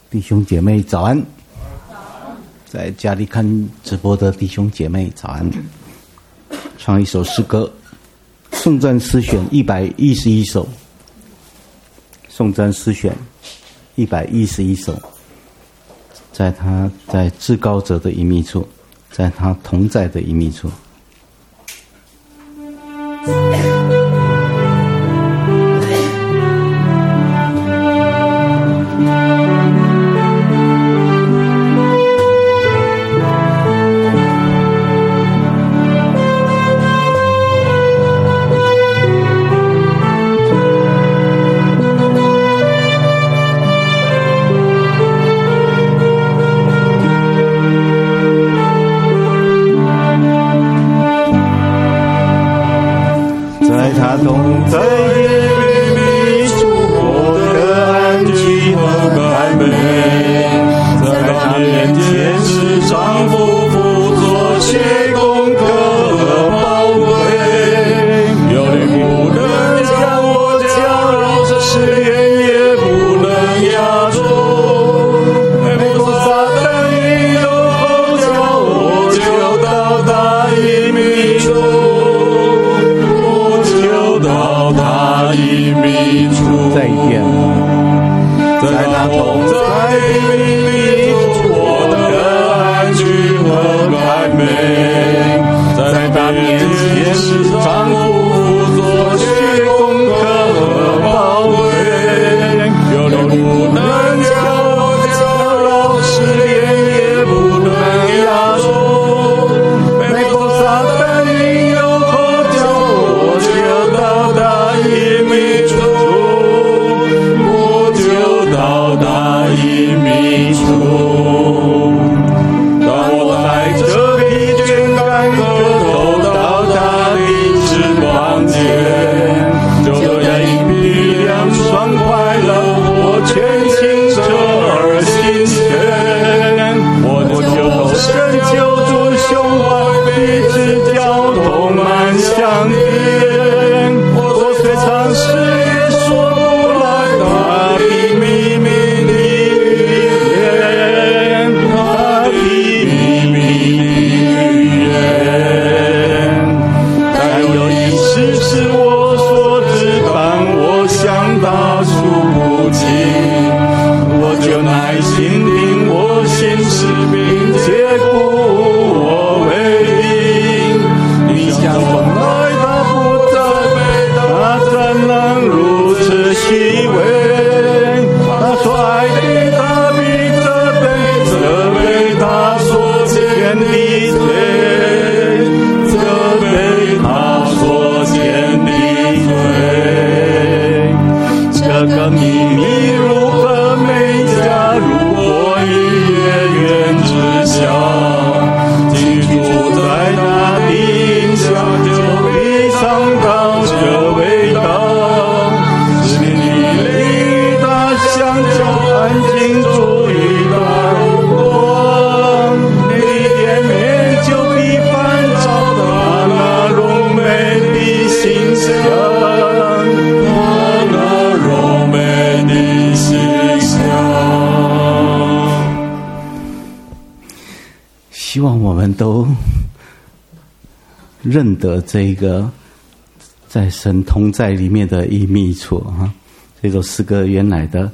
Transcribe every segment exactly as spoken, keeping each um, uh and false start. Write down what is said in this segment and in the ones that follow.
弟兄姐妹早安，在家里看直播的弟兄姐妹早安。唱一首诗歌，颂赞诗选一百一十一首，颂赞诗选一百一十一首，在他在至高者的隐秘处，在他同在的隐秘处。希望我们都认得这个在神同在里面的隐秘处哈。这首诗歌原来的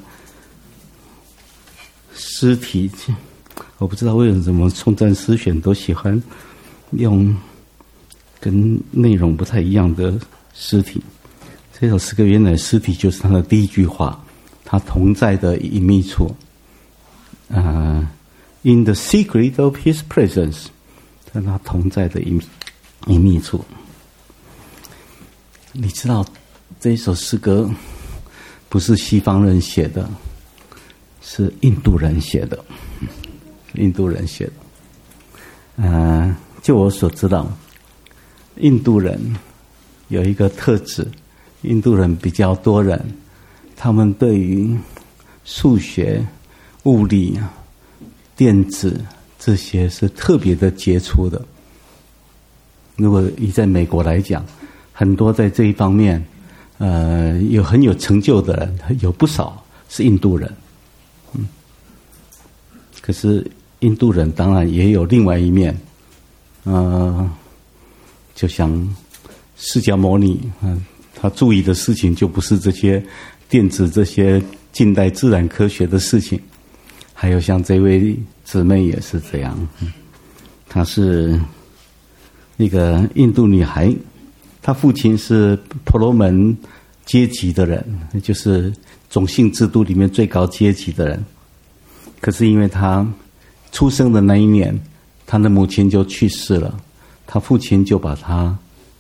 诗体，我不知道为什么颂赞诗选都喜欢用跟内容不太一样的诗体。这首诗歌原来诗体就是它的第一句话，他同在的隐秘处，呃 In the secret of His presence， 在他同在的隐隐秘处。你知道这一首诗歌不是西方人写的，是印度人写的，印度人写的。呃，就我所知道，印度人有一个特质，印度人比较多人，他们对于数学、物理、电子这些是特别的杰出的。如果以在美国来讲，很多在这一方面呃有很有成就的人有不少是印度人。嗯， 可是印度人当然也有另外一面，呃，就像释迦牟尼，嗯、呃，他注意的事情就不是这些电子这些近代自然科学的事情。还有像这位姊妹也是这样，嗯、她是一个印度女孩，她父亲是婆罗门阶级的人，就是种姓制度里面最高阶级的人。可是因为她出生的那一年，她的母亲就去世了，她父亲就把她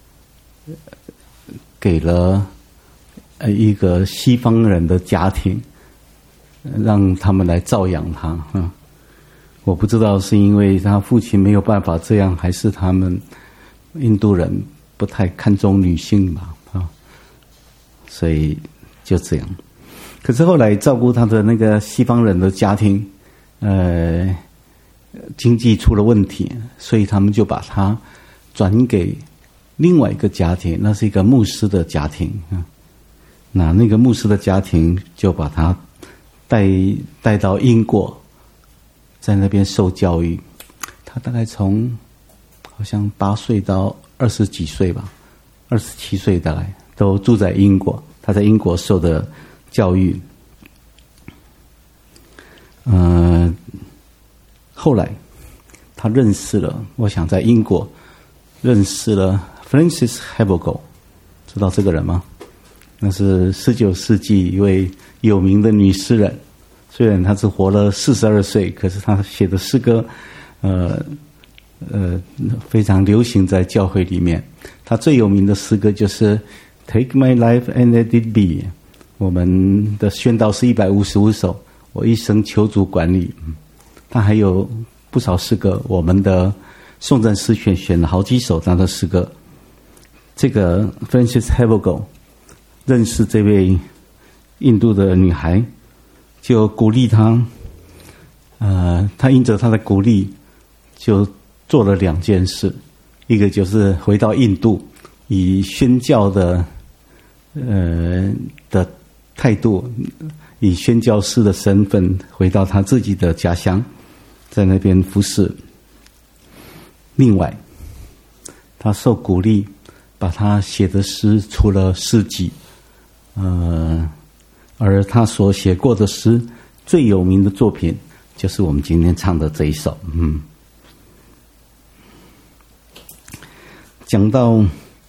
给了一个西方人的家庭，让他们来照养她。嗯，我不知道是因为她父亲没有办法这样，还是他们印度人不太看重女性吧，啊，所以就这样。可是后来照顾他的那个西方人的家庭，呃，经济出了问题，所以他们就把他转给另外一个家庭，那是一个牧师的家庭啊。那那个牧师的家庭就把他带带到英国，在那边受教育。他大概从好像八岁到二十几岁吧，二十七岁大概都住在英国。他在英国受的教育，呃，后来他认识了，我想在英国认识了 Frances Hagel， 知道这个人吗？那是十九世纪一位有名的女诗人，虽然她只活了四十二岁，可是她写的诗歌，呃呃，非常流行在教会里面。她最有名的诗歌就是《Take My Life and Let It Be》。我们的宣道是一百五十五首，我一生求主管理。他还有不少诗歌，我们的颂赞诗选选了好几首他的诗歌。这个 Frances Hagel 认识这位印度的女孩，就鼓励她，呃，她因着她的鼓励，就做了两件事，一个就是回到印度，以宣教的，呃的。态度，以宣教师的身份回到他自己的家乡，在那边服侍。另外，他受鼓励，把他写的诗出了诗集，呃，而他所写过的诗最有名的作品，就是我们今天唱的这一首。嗯，讲到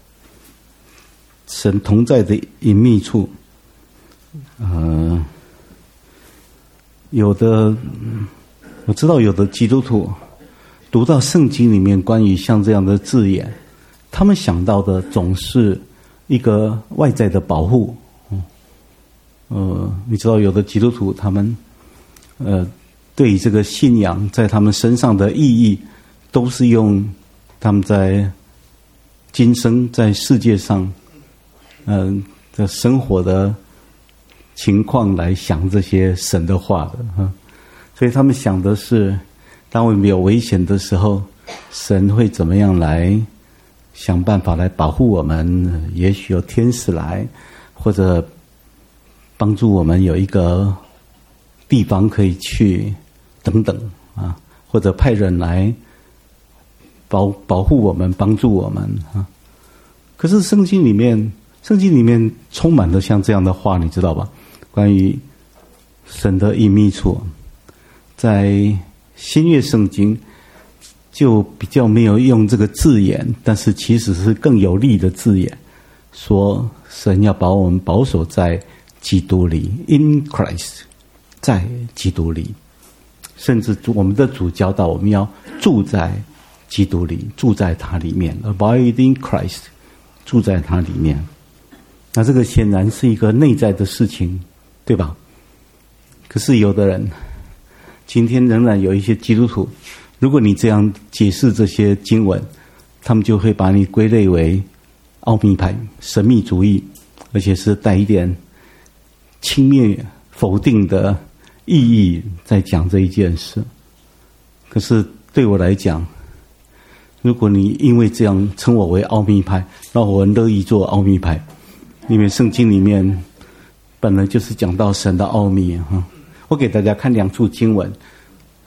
神同在的隐秘处。呃，有的我知道，有的基督徒读到圣经里面关于像这样的字眼，他们想到的总是一个外在的保护。呃，你知道，有的基督徒他们呃对于这个信仰在他们身上的意义，都是用他们在今生在世界上嗯、呃、的生活的情况来想这些神的话的哈，所以他们想的是，当我们有危险的时候，神会怎么样来想办法来保护我们？也许有天使来，或者帮助我们有一个地方可以去，等等啊，或者派人来保保护我们，帮助我们啊。可是圣经里面，圣经里面充满了像这样的话，你知道吧？关于神的隐秘处，在新约圣经就比较没有用这个字眼，但是其实是更有力的字眼，说神要把我们保守在基督里 ，in Christ， 在基督里，甚至我们的主教导我们要住在基督里，住在他里面 ，abide in Christ， 住在他里面。那这个显然是一个内在的事情，对吧？可是有的人，今天仍然有一些基督徒，如果你这样解释这些经文，他们就会把你归类为奥秘派、神秘主义，而且是带一点轻蔑、否定的意义在讲这一件事。可是对我来讲，如果你因为这样称我为奥秘派，那我很乐意做奥秘派。因为圣经里面本来就是讲到神的奥秘哈。我给大家看两处经文，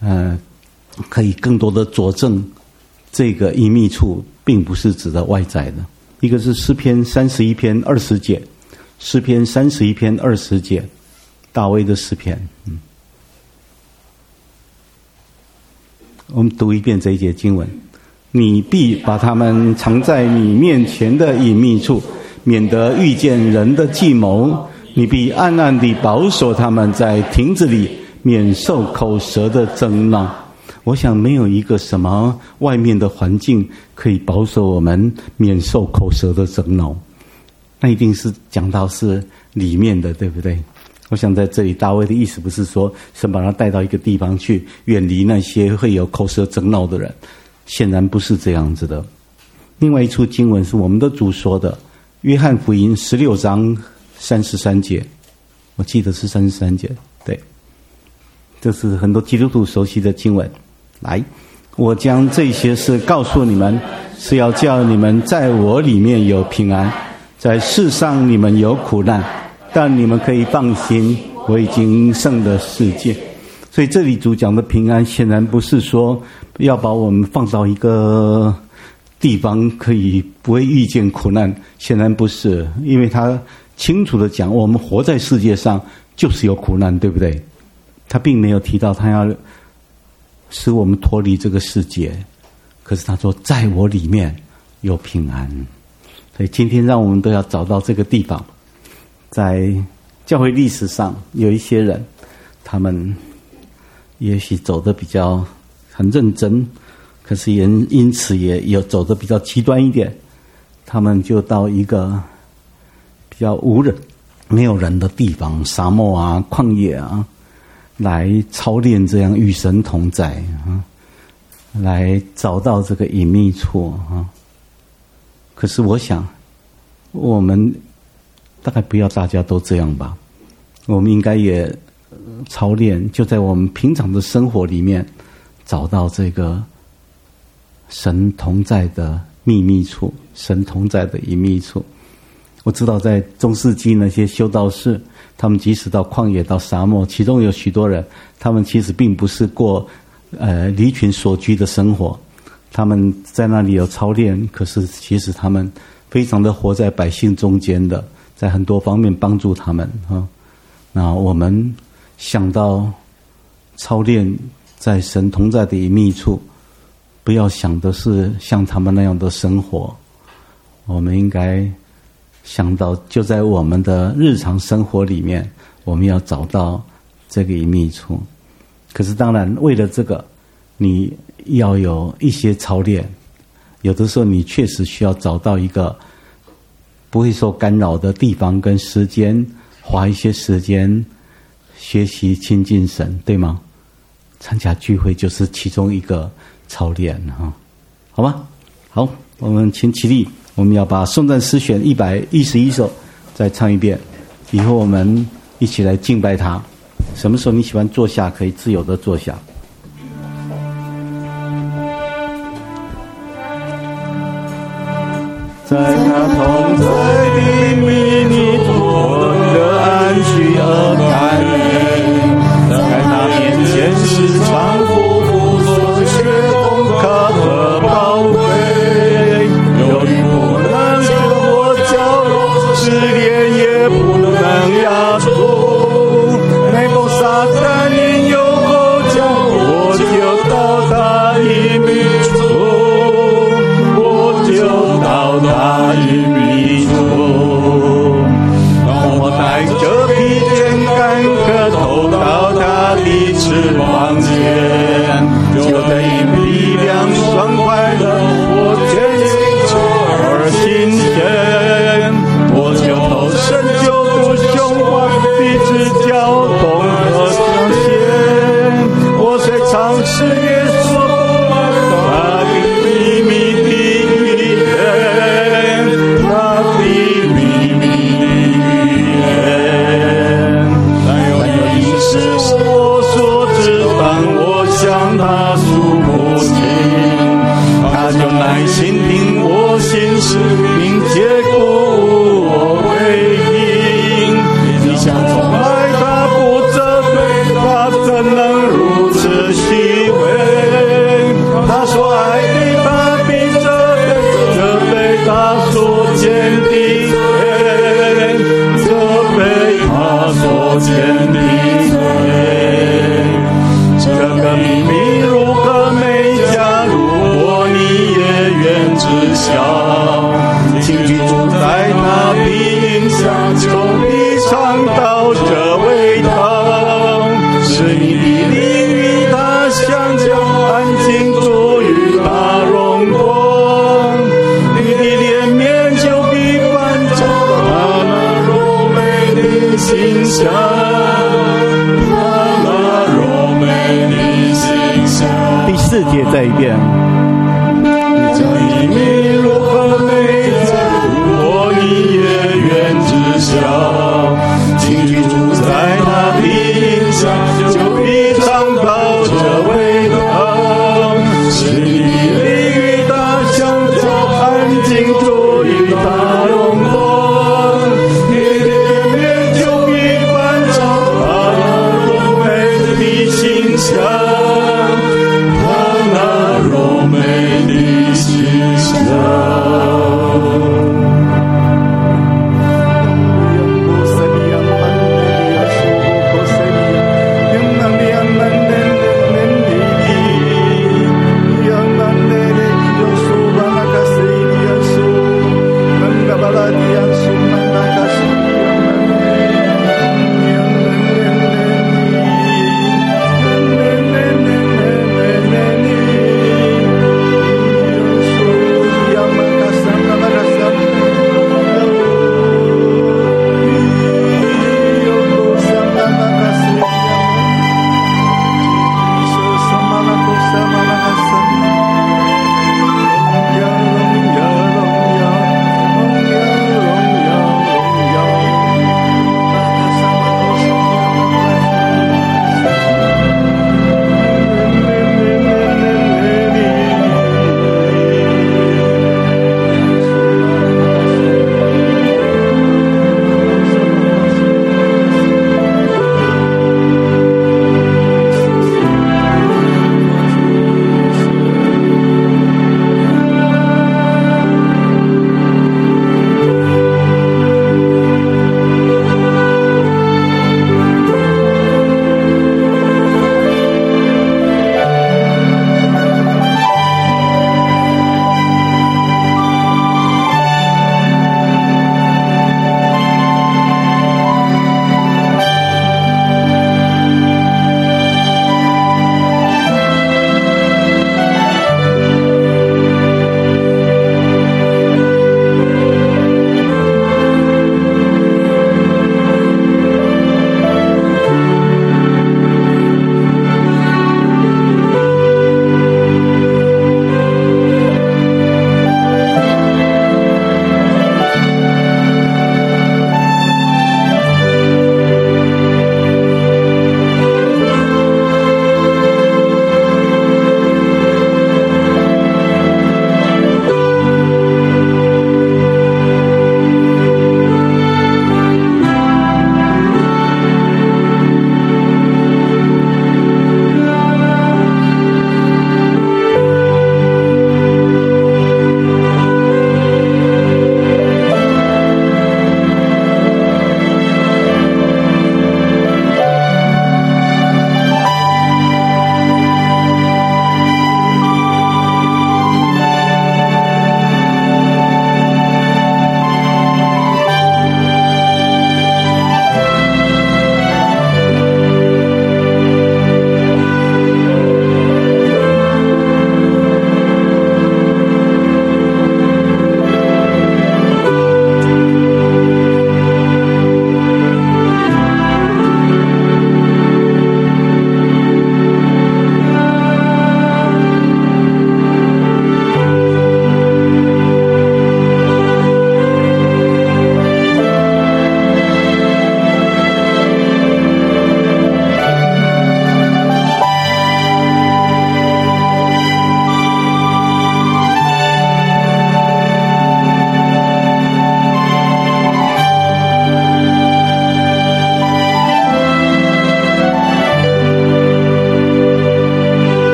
呃，可以更多的佐证这个隐秘处并不是指的外在的。一个是诗篇三十一篇二十节，诗篇三十一篇二十节，大卫的诗篇。嗯，我们读一遍这一节经文：你必把他们藏在你面前的隐秘处，免得遇见人的计谋。你必暗暗地保守他们在亭子里，免受口舌的争闹。我想没有一个什么外面的环境可以保守我们免受口舌的争闹，那一定是讲到是里面的，对不对？我想在这里大卫的意思不是说神把他带到一个地方去，远离那些会有口舌争闹的人，显然不是这样子的。另外一处经文是我们的主说的，约翰福音十六章三十三节，我记得是三十三节，对，这是很多基督徒熟悉的经文。来，我将这些事告诉你们，是要叫你们在我里面有平安，在世上你们有苦难，但你们可以放心，我已经胜了世界。所以这里主讲的平安，显然不是说要把我们放到一个地方可以不会遇见苦难，显然不是，因为他清楚的讲，我们活在世界上就是有苦难，对不对？他并没有提到他要使我们脱离这个世界，可是他说在我里面有平安。所以今天让我们都要找到这个地方。在教会历史上有一些人，他们也许走得比较很认真，可是也因此也有走得比较极端一点，他们就到一个比较无人没有人的地方，沙漠啊旷野啊，来操练这样与神同在啊，来找到这个隐秘处啊。可是我想我们大概不要大家都这样吧，我们应该也操练，就在我们平常的生活里面找到这个神同在的秘密处，神同在的隐秘处。我知道在中世纪那些修道士，他们即使到旷野到沙漠，其中有许多人，他们其实并不是过呃离群索居的生活，他们在那里有操练，可是其实他们非常的活在百姓中间的，在很多方面帮助他们啊。那我们想到操练在神同在的隐秘处，不要想的是像他们那样的生活，我们应该想到就在我们的日常生活里面，我们要找到这个隐秘处。可是当然为了这个你要有一些操练，有的时候你确实需要找到一个不会受干扰的地方跟时间，花一些时间学习亲近神，对吗？参加聚会就是其中一个操练哈，好吗？好，我们请起立，我们要把颂赞诗选一百一十一首再唱一遍，以后我们一起来敬拜他。什么时候你喜欢坐下，可以自由的坐下。在那同在的秘密中，我的安居而感恩，在他面前时常夫妇所学功课和宝贵，由于不能救我角落，失恋也不能压住，每逢撒旦引诱后将我就到他隐秘处，我就到他隐秘处，让我带着疲倦干渴投到他的翅膀间，就得以力量爽快乐，我全心而新鲜，我就投身救主胸怀的指交通和彰显，我虽尝试耶稣他的秘密的语言，他的秘密的语言，但有一事我所知，当我所欠的罪。这个秘密如何没加入我，你也愿知晓。请居住在那必应享受的尝到这味道，是你的灵与他相交，安静住与他荣光。你的脸面就比凡照他那柔美的形象，他那柔美的形象。 第四节这一遍。